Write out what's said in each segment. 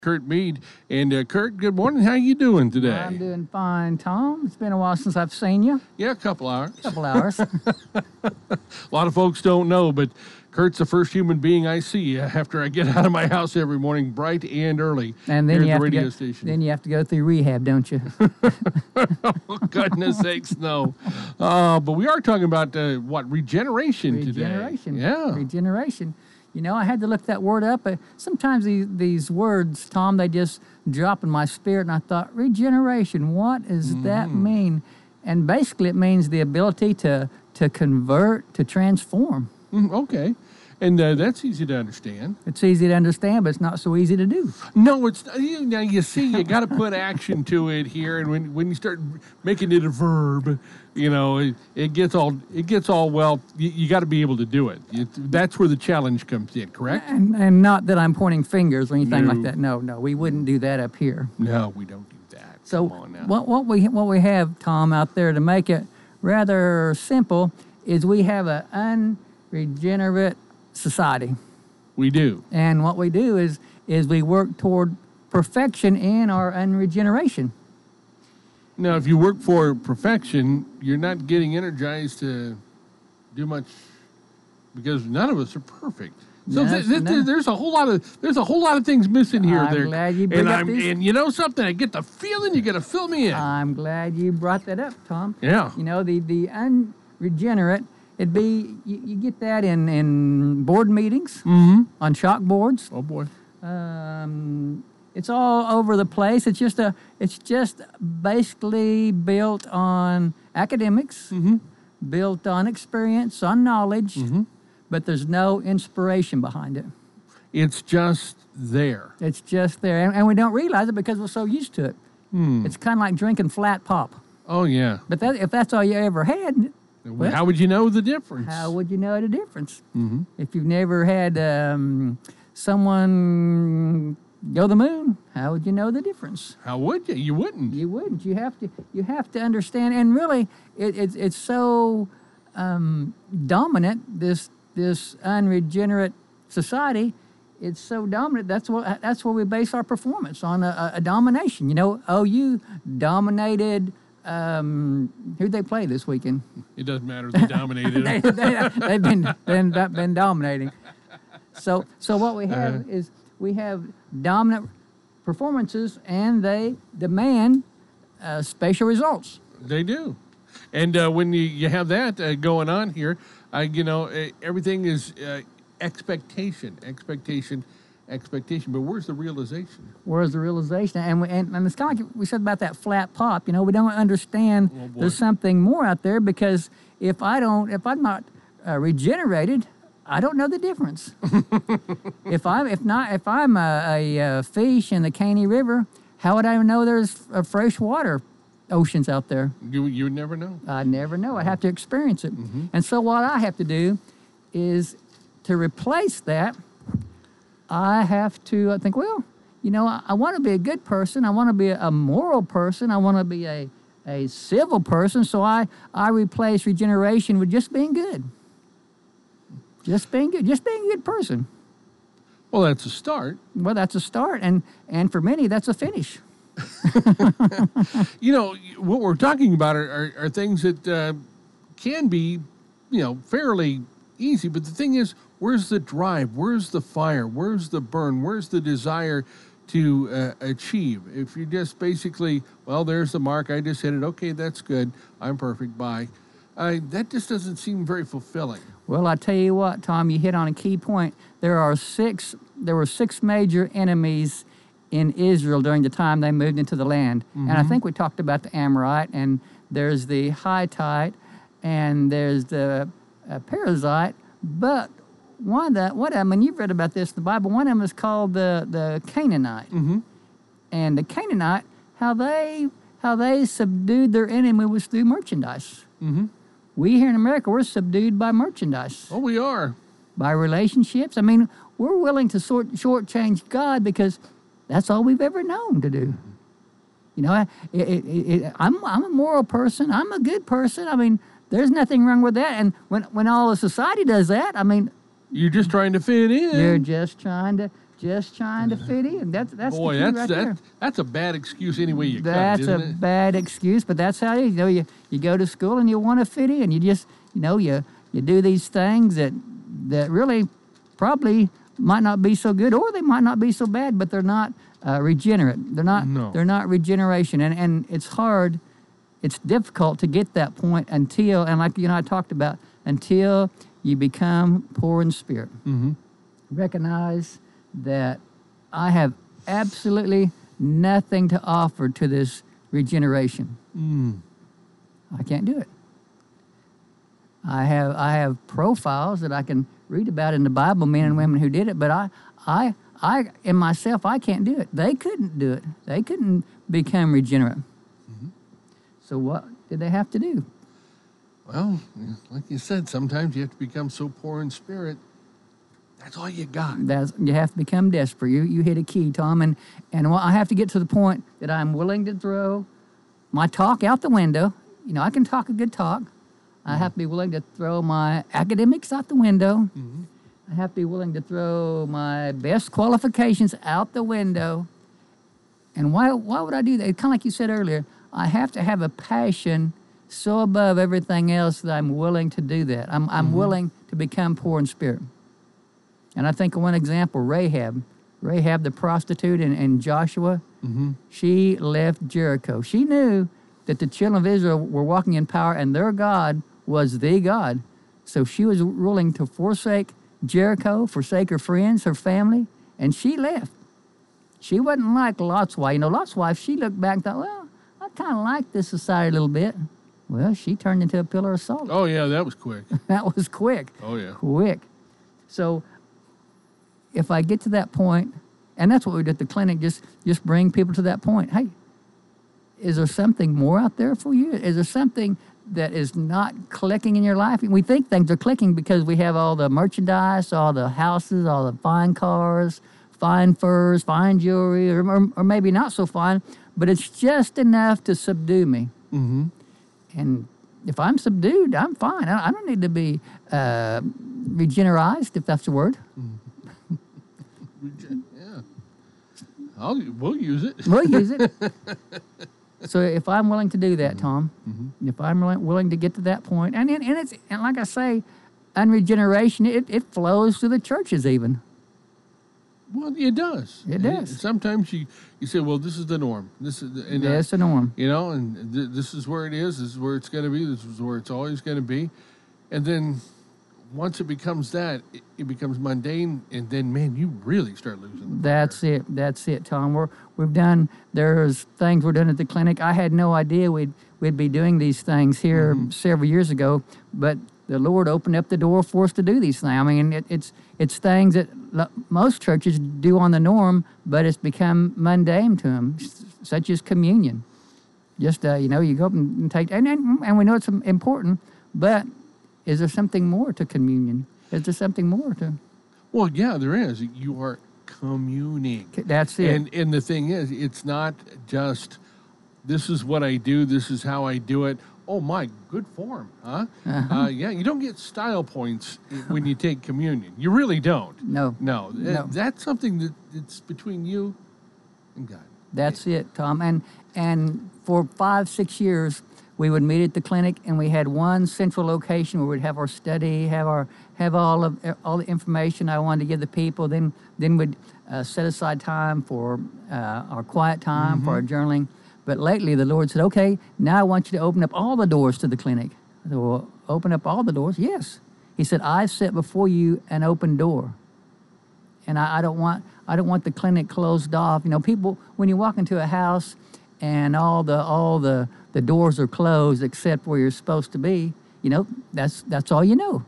Kurt Mead. And Kurt, good morning. How you doing today? I'm doing fine, Tom. It's been a while since I've seen you. Yeah, a couple hours. A lot of folks don't know, but Kurt's the first human being I see after I get out of my house every morning, bright and early. And then you have the radio station. Then you have to go through rehab, don't you? Oh, goodness sakes, no. But we are talking about regeneration today. Regeneration. Yeah. Regeneration. You know, I had to look that word up. Sometimes these words, Tom, they just drop in my spirit, and I thought, regeneration, what does that mean? And basically it means the ability to convert, to transform. Okay. And that's easy to understand. It's easy to understand, but it's not so easy to do. No, it's now you see, you got to put action to it here, and when you start making it a verb, you know, it gets all well. You got to be able to do it. That's where the challenge comes in, correct? And not that I'm pointing fingers or anything like that. No, we wouldn't do that up here. No, we don't do that. So Come on now. what we have, Tom, out there to make it rather simple is we have an unregenerate society. We do. And what we do is we work toward perfection in our unregeneration. Now, if you work for perfection, you're not getting energized to do much because none of us are perfect. So there's a whole lot of things missing here. I'm glad you brought up these. And you know something, I get the feeling you got to fill me in. I'm glad you brought that up, Tom. Yeah. You know, the unregenerate, it'd be you get that in board meetings, on chalkboards. Oh boy. It's all over the place. It's just basically built on academics, built on experience, on knowledge, but there's no inspiration behind it. It's just there. It's just there, and we don't realize it because we're so used to it. It's kind of like drinking flat pop. Oh yeah. But if that's all you ever had, well, how would you know the difference? How would you know the difference? If you've never had someone go to the moon, how would you know the difference? How would you? You wouldn't. You wouldn't. You have to understand. And really, it's so dominant. This unregenerate society, it's so dominant. That's where we base our performance on a domination. You know, OU dominated. Who'd they play this weekend? It doesn't matter. They dominated. They've been dominating. So what we have is we have dominant performances, and they demand spatial results. They do, and when you have that going on here, everything is expectation. But where's the realization? Where's the realization? And it's kind of like we said about that flat pop. You know, we don't understand there's something more out there, because if I'm not regenerated, I don't know the difference. if I'm a fish in the Caney River, how would I know there's freshwater oceans out there? You would never know. I'd never know. I'd have to experience it. And so what I have to do is to replace that. I have to think, well, you know, I want to be a good person. I want to be a moral person. I want to be a civil person. So I replace regeneration with just being good. Just being good. Just being a good person. Well, that's a start. Well, that's a start. And for many, that's a finish. You know, what we're talking about are things that can be, fairly easy. But the thing is, where's the drive? Where's the fire? Where's the burn? Where's the desire to achieve? If you just basically, well, there's the mark. I just hit it. Okay, that's good. I'm perfect. Bye. That just doesn't seem very fulfilling. Well, I tell you what, Tom, you hit on a key point. There were six major enemies in Israel during the time they moved into the land. And I think we talked about the Amorite, and there's the Hittite, and there's the Perizzite. But one of them, and you've read about this in the Bible, one of them is called the Canaanite. And the Canaanite, how they subdued their enemy was through merchandise. We here in America, we're subdued by merchandise. Oh, we are. By relationships. I mean, we're willing to shortchange God because that's all we've ever known to do. You know, I'm a moral person. I'm a good person. I mean, there's nothing wrong with that. And when all of society does that, I mean, you're just trying to fit in. You're just trying just trying to fit in. That's Boy, the key right there. that's a bad excuse any way you cut it, That's isn't a it? bad excuse, but that's how it is. You go to school and you want to fit in. You just, you do these things that really probably might not be so good, or they might not be so bad, but they're not regenerate. They're not. No. They're not regeneration, and it's hard. It's difficult to get that point until, and like I talked about, until you become poor in spirit. Mm-hmm. Recognize that I have absolutely nothing to offer to this regeneration. I can't do it. I have profiles that I can read about in the Bible, men and women who did it, but I in myself, I can't do it. They couldn't do it. They couldn't become regenerate. So what did they have to do? Well, like you said, sometimes you have to become so poor in spirit. That's all you got. You have to become desperate. You hit a key, Tom, and I have to get to the point that I'm willing to throw my talk out the window. I can talk a good talk. I have to be willing to throw my academics out the window. I have to be willing to throw my best qualifications out the window. And why would I do that? Kind of like you said earlier, I have to have a passion so above everything else that I'm willing to do that. I'm willing to become poor in spirit. And I think of one example, Rahab the prostitute in Joshua. She left Jericho. She knew that the children of Israel were walking in power and their God was the God. So she was willing to forsake Jericho, forsake her friends, her family, and she left. She wasn't like Lot's wife. Lot's wife, she looked back and thought, well, I kind of like this society a little bit. Well, she turned into a pillar of salt. Oh, yeah, that was quick. That was quick. Oh, yeah. Quick. So if I get to that point, and that's what we do at the clinic, just bring people to that point. Hey, is there something more out there for you? Is there something that is not clicking in your life? We think things are clicking because we have all the merchandise, all the houses, all the fine cars, fine furs, fine jewelry, or maybe not so fine, but it's just enough to subdue me. And if I'm subdued, I'm fine. I don't need to be regenerized, if that's the word. Yeah. We'll use it. We'll use it. So if I'm willing to do that, Tom, if I'm willing to get to that point, and like I say, unregeneration, it flows through the churches even. Well, it does. It does. Sometimes you say, well, this is the norm. This is That's the norm. And this is where it is. This is where it's going to be. This is where it's always going to be. And then once it becomes that, it becomes mundane, and then, man, you really start losing the fire. That's it, Tom. There's things we're doing at the clinic. I had no idea we'd be doing these things here several years ago, but the Lord opened up the door for us to do these things. I mean, it's things that most churches do on the norm, but it's become mundane to them, such as communion. Just, you go up and take, and we know it's important, but is there something more to communion? Is there something more to? Well, yeah, there is. You are communing. That's it. And the thing is, it's not just, this is what I do, this is how I do it. Oh, my, good form, huh? Yeah, you don't get style points when you take communion. You really don't. No. That's something that's between you and God. That's it, Tom. And for 5-6 years, we would meet at the clinic, and we had one central location where we'd have our study, have all the information I wanted to give the people. Then we'd set aside time for our quiet time, for our journaling. But lately, the Lord said, okay, now I want you to open up all the doors to the clinic. I said, well, open up all the doors? Yes. He said, I set before you an open door. And I don't want the clinic closed off. People, when you walk into a house and all the doors are closed except where you're supposed to be, that's all you know.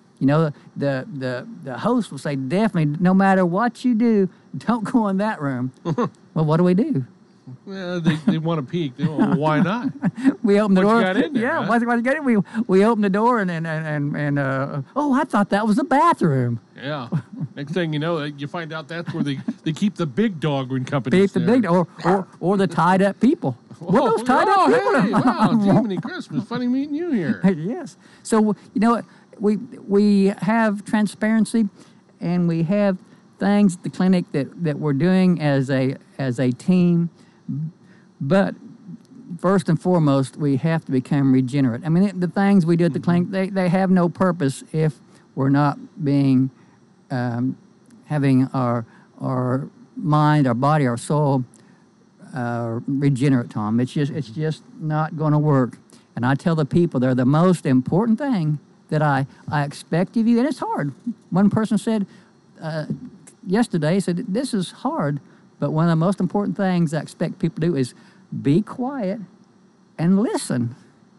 The host will say, definitely, no matter what you do, don't go in that room. Well, what do? Well, they want to peek. Well, why not? We open the door. You got in there, yeah, huh? what you got in? We open the door and oh, I thought that was the bathroom. Yeah. Next thing you know, you find out that's where they keep the big dog when company's Keep the big or the tied up people. What those tied up people? Hey, wow, Jiminy Christmas. Funny meeting you here. Yes. So we have transparency, and we have things at the clinic that we're doing as a team, but first and foremost, we have to become regenerate. I mean, the things we do at the clinic, they have no purpose if we're not being having our mind, our body, our soul regenerate, Tom. It's just not going to work. And I tell the people they're the most important thing that I expect of you, and it's hard. One person said yesterday, said, this is hard, but one of the most important things I expect people to do is be quiet and listen.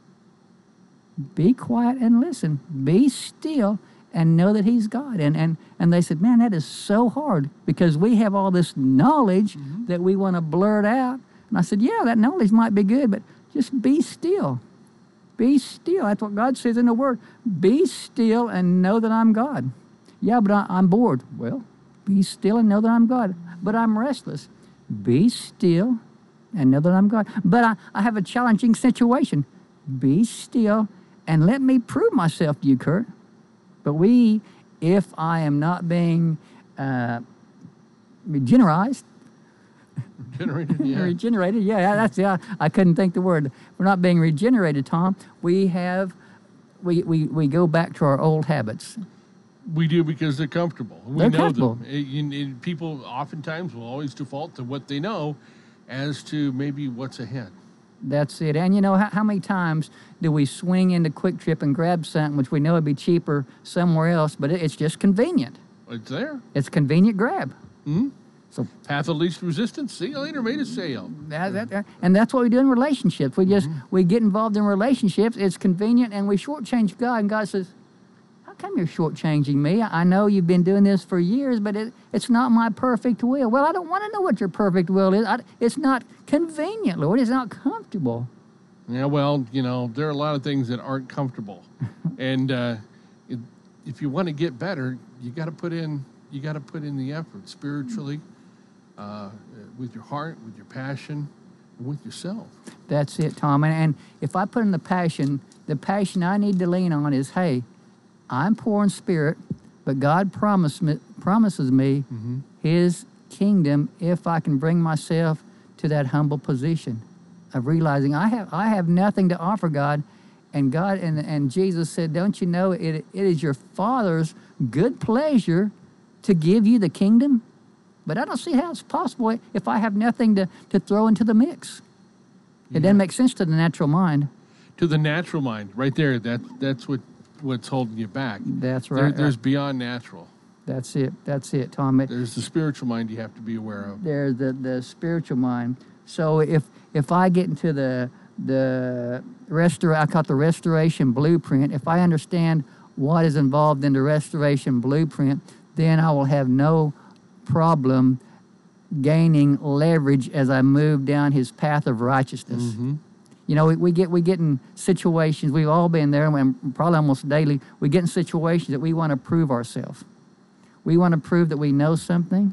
Be quiet and listen. Be still and know that he's God. And they said, man, that is so hard because we have all this knowledge that we want to blurt out. And I said, yeah, that knowledge might be good, but just be still. Be still. That's what God says in the Word. Be still and know that I'm God. Yeah, but I'm bored. Well, be still and know that I'm God. But I'm restless. Be still and know that I'm God. But I have a challenging situation. Be still and let me prove myself to you, Kurt. But if I am not being regenerated, regenerated, I couldn't think the word. We're not being regenerated, Tom. We go back to our old habits. We do because they're comfortable. We They're know comfortable. them. And people oftentimes will always default to what they know as to maybe what's ahead. That's it. And you know, how many times do we swing into Quick Trip and grab something which we know would be cheaper somewhere else, but it's just convenient. It's there. It's a convenient grab. Mm-hmm. So path of least resistance. See you later. Made a sale. And that's what we do in relationships. We get involved in relationships. It's convenient, and we shortchange God. And God says, "How come you're shortchanging me? I know you've been doing this for years, but it's not my perfect will." Well, I don't want to know what your perfect will is. It's not convenient, Lord. It's not comfortable. Yeah, well, you know, there are a lot of things that aren't comfortable, and if you want to get better, you got to put in the effort spiritually. With your heart, with your passion, and with yourself. That's it, Tom. And if I put in the passion I need to lean on is, hey, I'm poor in spirit, but God promises me his kingdom if I can bring myself to that humble position of realizing I have nothing to offer God. And God and Jesus said, don't you know it is your Father's good pleasure to give you the kingdom? But I don't see how it's possible if I have nothing to throw into the mix. It doesn't make sense to the natural mind. To the natural mind, right there, that's what's holding you back. That's right. There's beyond natural. That's it, Tom. There's the spiritual mind you have to be aware of. There's the spiritual mind. So if I get into I call it the restoration blueprint, if I understand what is involved in the restoration blueprint, then I will have no problem gaining leverage as I move down his path of righteousness. Mm-hmm. You know, we get in situations, we've all been there, and probably almost daily, we get in situations that we want to prove ourselves. We want to prove that we know something.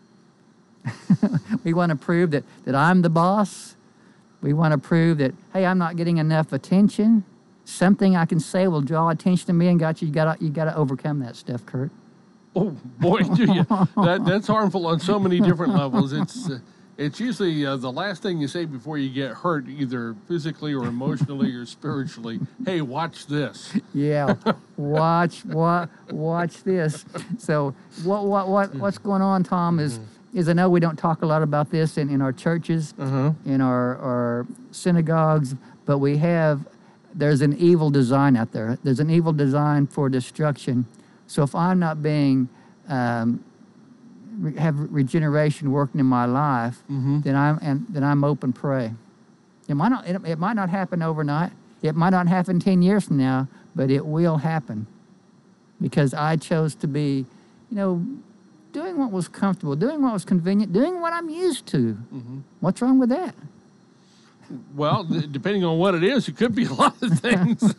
We want to prove that I'm the boss. We want to prove that, hey, I'm not getting enough attention. Something I can say will draw attention to me, and you got to overcome that stuff, Kurt. Oh boy, do you! That's harmful on so many different levels. It's usually the last thing you say before you get hurt, either physically or emotionally or spiritually. Hey, watch this. Yeah, watch this. So what's going on, Tom? Is I know we don't talk a lot about this in our churches, in our synagogues, but there's an evil design out there. There's an evil design for destruction. So if I'm not being have regeneration working in my life, then I'm open prey. It might not happen overnight. It might not happen 10 years from now, but it will happen because I chose to be, doing what was comfortable, doing what was convenient, doing what I'm used to. What's wrong with that? Well, depending on what it is, it could be a lot of things.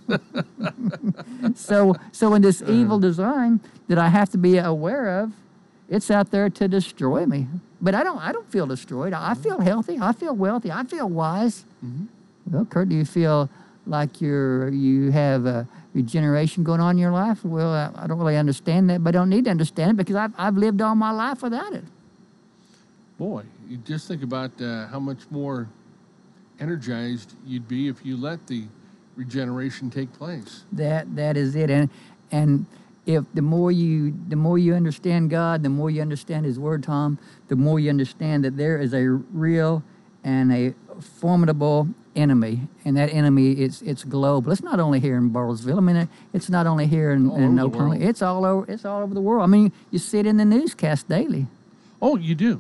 So in this evil design that I have to be aware of, it's out there to destroy me. But I don't feel destroyed. I feel healthy. I feel wealthy. I feel wise. Well, Kurt, do you feel like you have regeneration going on in your life? Well, I don't really understand that, but I don't need to understand it because I've lived all my life without it. Boy, you just think about how much more energized you'd be if you let the regeneration take place. That is it, and if the more you understand God, the more you understand His Word, Tom, the more you understand that there is a real and a formidable enemy, and that enemy it's global. It's not only here in Bartlesville. I mean, it's not only here in Oklahoma. It's all over the world. I mean, you see it in the newscast daily. Oh, you do.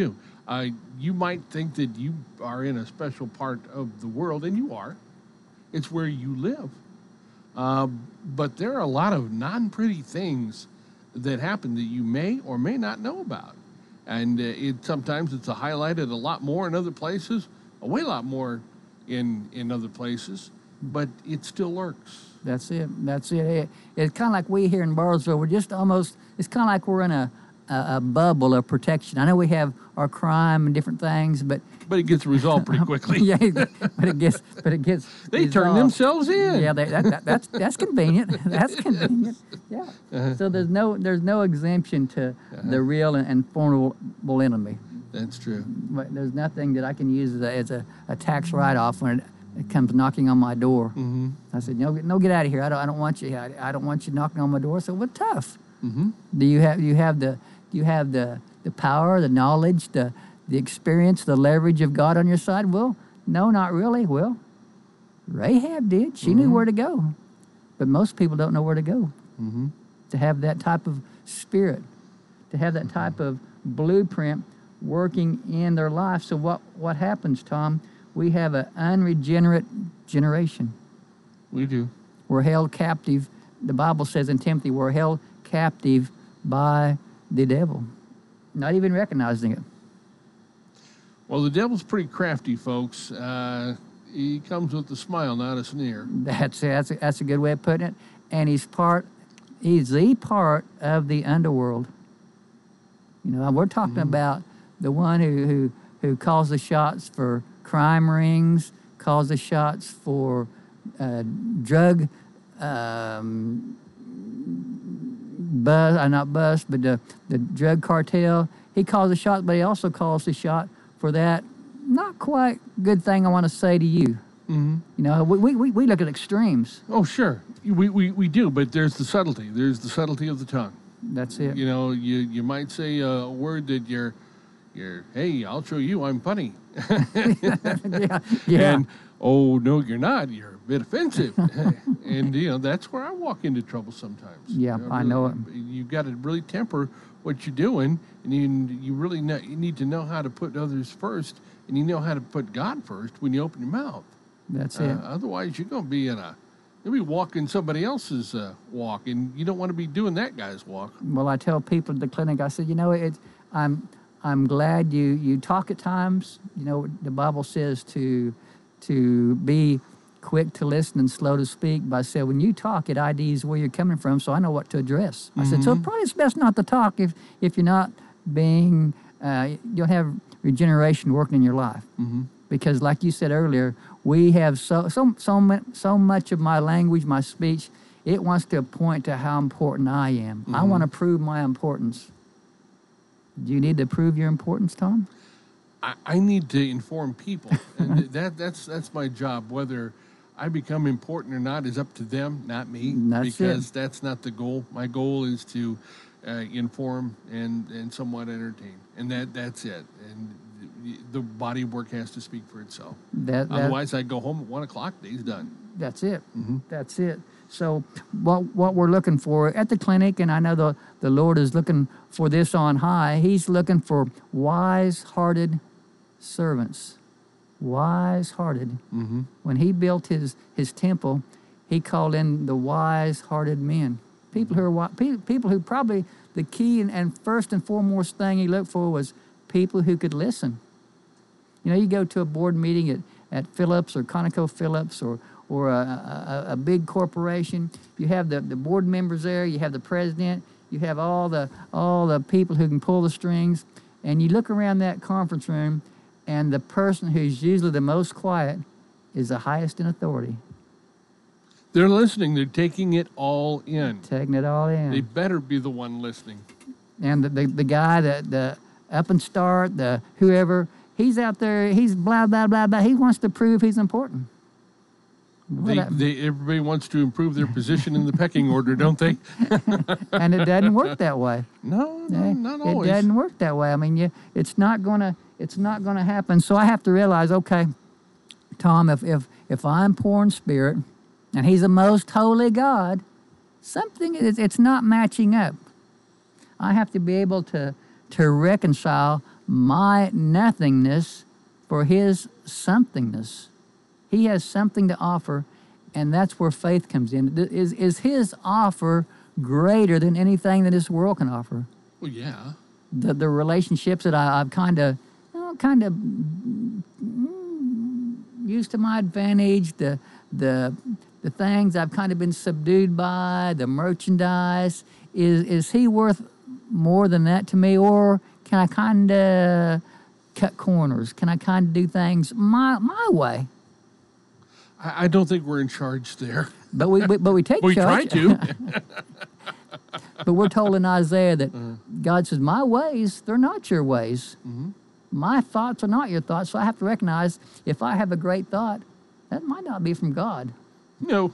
You might think that you are in a special part of the world, and you are. It's where you live. But there are a lot of non-pretty things that happen that you may or may not know about. And sometimes it's highlighted a lot more in other places, a way lot more in other places, but it still lurks. That's it. It's kind of like we here in Bartlesville, we're just almost, it's kind of like we're in a bubble of protection. I know we have our crime and different things, but it gets resolved pretty quickly. Yeah, but it gets they resolved. turn themselves in. Yeah, that's convenient. That's convenient. Yeah. So there's no exemption to the real and formidable enemy. That's true. But there's nothing that I can use as a tax write-off when it comes knocking on my door. Mm-hmm. I said, no, get out of here. I don't want you. I don't want you knocking on my door. So, what tough? Mm-hmm. Do you have the power, the knowledge, the experience, the leverage of God on your side? Well, no, not really. Well, Rahab did. She knew where to go. But most people don't know where to go. Mm-hmm. To have that type of spirit, to have that type of blueprint working in their life. So what happens, Tom? We have an unregenerate generation. We do. We're held captive. The Bible says in Timothy, we're held captive by the devil, not even recognizing it. Well, the devil's pretty crafty, folks. He comes with a smile, not a sneer. That's a good way of putting it. And he's the part of the underworld. You know, we're talking about the one who calls the shots for crime rings, calls the shots for drug the drug cartel. He calls the shot, but he also calls the shot for that not quite good thing I want to say to you. Mm-hmm. You know, we look at extremes. Oh, sure. We do, but there's the subtlety. There's the subtlety of the tongue. That's it. You know, you might say a word that you're hey, I'll show you I'm funny. Yeah. And, oh, no, you're not. You're a bit offensive. And, you know, that's where I walk into trouble sometimes. Yeah, you know, I know it. You've got to really temper what you're doing, and you really you need to know how to put others first, and you know how to put God first when you open your mouth. That's it. Otherwise, you're going to be you'll be walking somebody else's walk, and you don't want to be doing that guy's walk. Well, I tell people at the clinic, I said, you know, I'm glad you talk at times. You know, the Bible says to be quick to listen and slow to speak. But I said, when you talk, it IDs where you're coming from, so I know what to address. I said, so probably it's best not to talk if you're not being, you don't have regeneration working in your life. Mm-hmm. Because like you said earlier, we have so much of my language, my speech, it wants to point to how important I am. I want to prove my importance. Do you need to prove your importance, Tom? I need to inform people, and that's my job. Whether I become important or not is up to them, not me. That's not the goal. My goal is to inform and somewhat entertain, and that's it. And the body of work has to speak for itself. Otherwise, I go home at 1 o'clock. Day's done. That's it. Mm-hmm. That's it. So what we're looking for at the clinic, and I know the Lord is looking for this on high, He's looking for wise-hearted servants. Wise-hearted. Mm-hmm. When He built His temple, He called in the wise-hearted men. People who probably the key and first and foremost thing He looked for was people who could listen. You know, you go to a board meeting at Phillips or ConocoPhillips or a big corporation. You have the board members there. You have the president. You have all the people who can pull the strings. And you look around that conference room, and the person who's usually the most quiet is the highest in authority. They're listening. They're taking it all in. Taking it all in. They better be the one listening. And the guy, the up and start, the whoever, he's out there, he's blah, blah, blah, blah. He wants to prove he's important. Everybody wants to improve their position in the pecking order, don't they? And it doesn't work that way. No, not always. It doesn't work that way. I mean, it's not gonna happen. So I have to realize, okay, Tom, if I'm poor in spirit, and He's the most holy God, it's not matching up. I have to be able to reconcile my nothingness for His somethingness. He has something to offer, and that's where faith comes in. Is His offer greater than anything that this world can offer? Well, yeah. The relationships that I've kind of used to my advantage, the things I've kind of been subdued by, the merchandise, is He worth more than that to me, or can I kind of cut corners? Can I kind of do things my way? I don't think we're in charge there. But we take we charge. try to. But we're told in Isaiah that God says, my ways, they're not your ways. Mm-hmm. My thoughts are not your thoughts. So I have to recognize if I have a great thought, that might not be from God. No.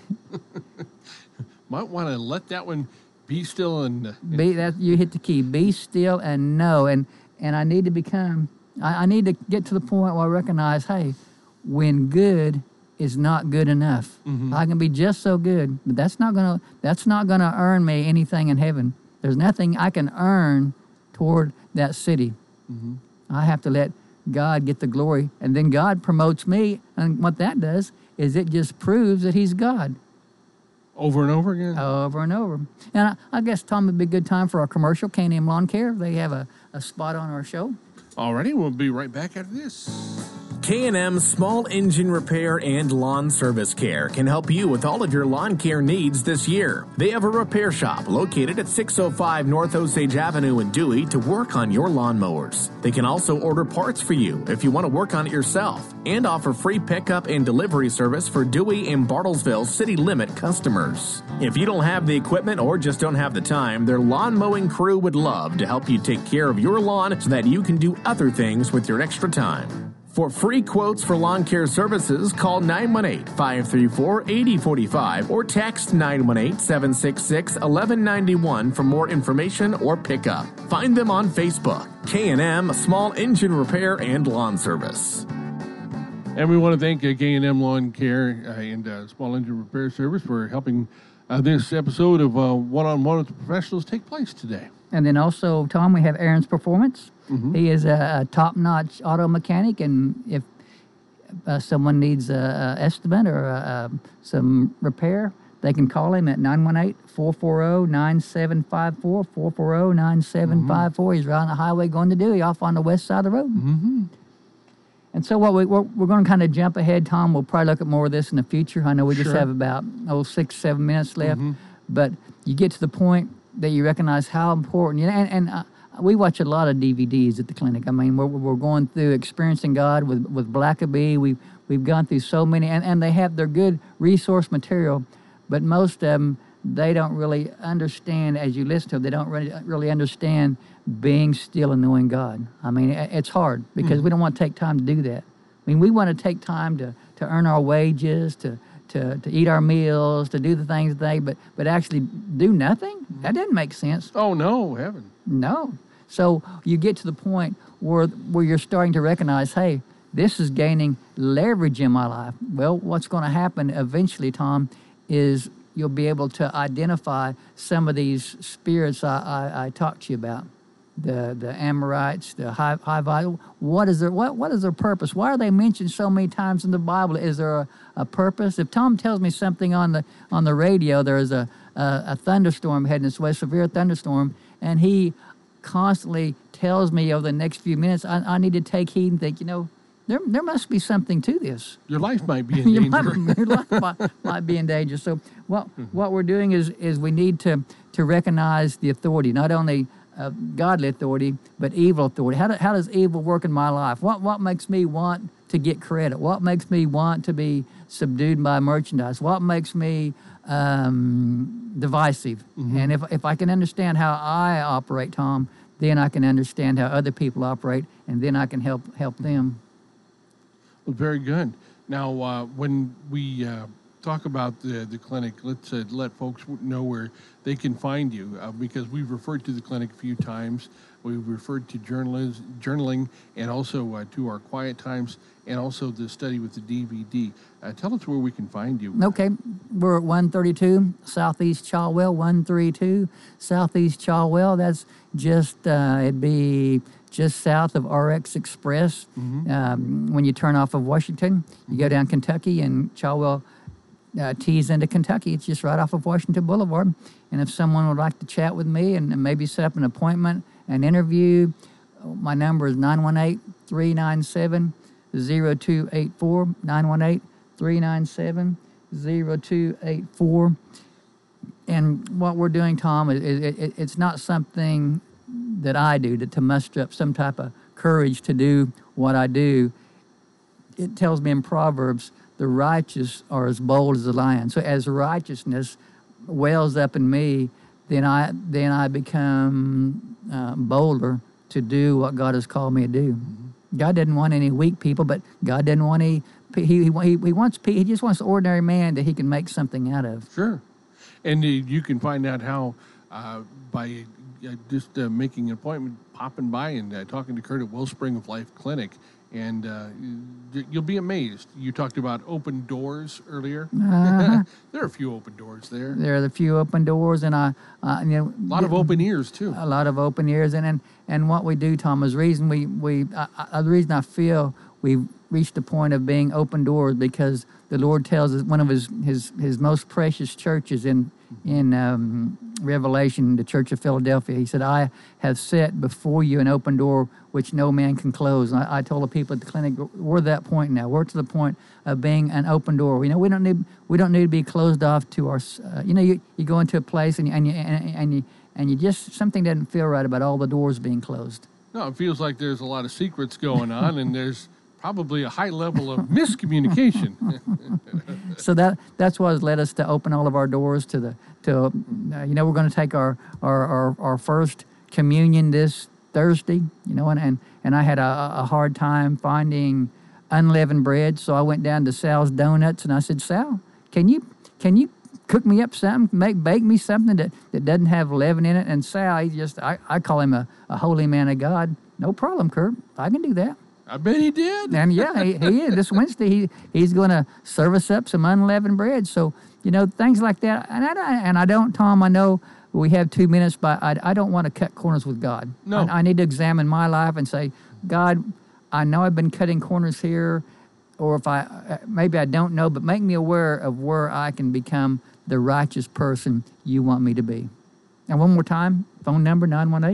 Might want to let that one be still and... You hit the key. Be still and know. And I need to become... I need to get to the point where I recognize, hey, when good is not good enough. Mm-hmm. I can be just so good, but that's not gonna earn me anything in heaven. There's nothing I can earn toward that city. Mm-hmm. I have to let God get the glory, and then God promotes me, and what that does is it just proves that He's God. Over and over again? Over and over. And I guess, Tom, would be a good time for our commercial, K&M Lawn Care. They have a spot on our show. Alrighty, we'll be right back after this. K&M Small Engine Repair and Lawn Service Care can help you with all of your lawn care needs this year. They have a repair shop located at 605 North Osage Avenue in Dewey to work on your lawnmowers. They can also order parts for you if you want to work on it yourself, and offer free pickup and delivery service for Dewey and Bartlesville city limit customers. If you don't have the equipment or just don't have the time, their lawn mowing crew would love to help you take care of your lawn so that you can do other things with your extra time. For free quotes for lawn care services, call 918-534-8045 or text 918-766-1191 for more information or pickup. Find them on Facebook. K&M Small Engine Repair and Lawn Service. And we want to thank K&M Lawn Care and Small Engine Repair Service for helping this episode of One-on-One with the Professionals take place today. And then also, Tom, we have Aaron's Performance. Mm-hmm. He is a top-notch auto mechanic, and if someone needs an estimate or some repair, they can call him at 918-440-9754, 440-9754. He's right on the highway going to Dewey, off on the west side of the road. Mm-hmm. And so we're going to kind of jump ahead, Tom. We'll probably look at more of this in the future. I know we just have about 6-7 minutes left, but you get to the point that you recognize how important, and we watch a lot of DVDs at the clinic. I mean, we're going through Experiencing God with Blackaby. We've gone through so many, and they have their good resource material, but most of them, they don't really understand, as you listen to them, they don't really understand being still and knowing God. I mean, it's hard because we don't want to take time to do that. I mean, we want to take time to earn our wages, to eat our meals, to do the things but actually do nothing? That doesn't make sense. Oh, no, heaven. No. So you get to the point where you're starting to recognize, hey, this is gaining leverage in my life. Well, what's going to happen eventually, Tom, is you'll be able to identify some of these spirits I talked to you about. The Amorites, the Hivite. What is their purpose? Why are they mentioned so many times in the Bible? Is there a purpose? If Tom tells me something on the radio, there is a thunderstorm heading this way, severe thunderstorm, and he constantly tells me over the next few minutes, I need to take heed and think, there must be something to this. Your life might be in danger. Your life might be in danger. So what we're doing is we need to recognize the authority, not only godly authority, but evil authority. How does evil work in my life? What makes me want to get credit? What makes me want to be subdued by merchandise? What makes me divisive? And if I can understand how I operate, Tom, then I can understand how other people operate, and then I can help them. Well, very good. Now, when we talk about the clinic, let's let folks know where they can find you, because we've referred to the clinic a few times. We've referred to journaling, and also to our quiet times, and also the study with the DVD. Tell us where we can find you. Okay, we're at 132 Southeast Chawell, 132 Southeast Chawell. That's just, it'd be just south of RX Express. When you turn off of Washington, you go down Kentucky, and Chawell tees into Kentucky. It's just right off of Washington Boulevard. And if someone would like to chat with me and maybe set up an appointment, an interview, my number is 918-397-0284, 918-397-0284. And what we're doing, Tom, it's not something that I do to muster up some type of courage to do what I do. It tells me in Proverbs, the righteous are as bold as a lion. So as righteousness wells up in me, then I become bolder to do what God has called me to do. God didn't want any weak people, but God didn't want any. He just wants an ordinary man that he can make something out of. Sure, and you can find out how by just making an appointment, popping by and talking to Kurt at Wellspring of Life Clinic. And you'll be amazed. You talked about open doors earlier. There are a few open doors there. There are a few open doors, and a lot of open ears too. A lot of open ears, and what we do, Tom, is the reason the reason I feel we've reached the point of being open doors, because the Lord tells us one of his most precious churches in Revelation, the Church of Philadelphia. He said, "I have set before you an open door which no man can close." And I told the people at the clinic, we're at that point now. We're to the point of being an open door. We don't need to be closed off to our. You go into a place and you just, something doesn't feel right about all the doors being closed. No, it feels like there's a lot of secrets going on, and there's probably a high level of miscommunication. So that's what has led us to open all of our doors to we're going to take our first communion this Thursday, and I had a hard time finding unleavened bread, so I went down to Sal's Donuts and I said, "Sal, can you cook me up something, bake me something that doesn't have leaven in it?" And Sal, I call him a holy man of God. "No problem, Kurt, I can do that." I bet he did. And yeah, he is. This Wednesday, he's going to serve us up some unleavened bread. So, things like that. And I don't, Tom, I know we have 2 minutes, but I don't want to cut corners with God. No. I need to examine my life and say, God, I know I've been cutting corners here, or if maybe I don't know, but make me aware of where I can become the righteous person you want me to be. And one more time, phone number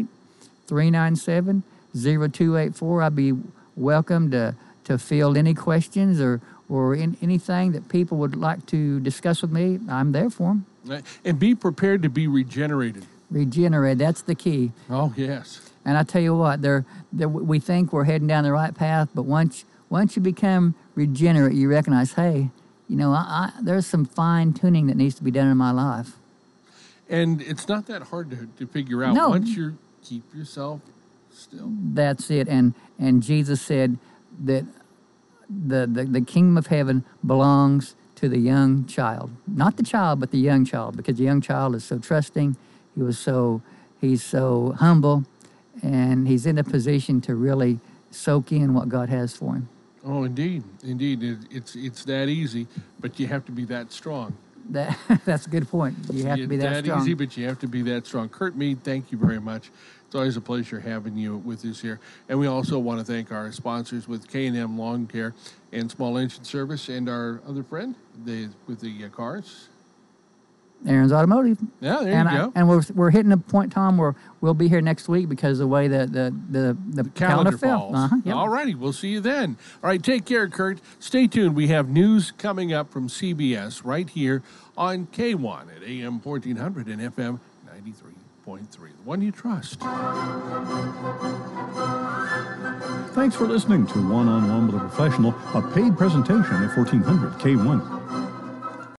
918-397-0284. I'd be welcome to field any questions or anything that people would like to discuss with me. I'm there for them. And be prepared to be regenerated. Regenerate, that's the key. Oh, yes. And I tell you what, we think we're heading down the right path, but once you become regenerate, you recognize, hey, there's some fine tuning that needs to be done in my life. And it's not that hard to figure out. No. Once you keep yourself still. That's it. And Jesus said that the kingdom of heaven belongs to the young child. Not the child, but the young child, because the young child is so trusting, he's so humble, and he's in a position to really soak in what God has for him. Oh, indeed. It's that easy, but you have to be that strong. That's a good point. You have to be that strong. Easy, but you have to be that strong. Kurt Mead, thank you very much. It's always a pleasure having you with us here. And we also want to thank our sponsors with K&M Lawn Care and Small Engine Service, and our other friend with the cars. Aaron's Automotive. Yeah, there you go. And we're hitting a point, Tom, where we'll be here next week because of the way the calendar falls. fell. Yep. All righty, we'll see you then. All right, take care, Kurt. Stay tuned. We have news coming up from CBS right here on K1 at AM 1400 and FM 93. the one you trust. Thanks for listening to One-on-One with a Professional, a paid presentation of 1400 K1.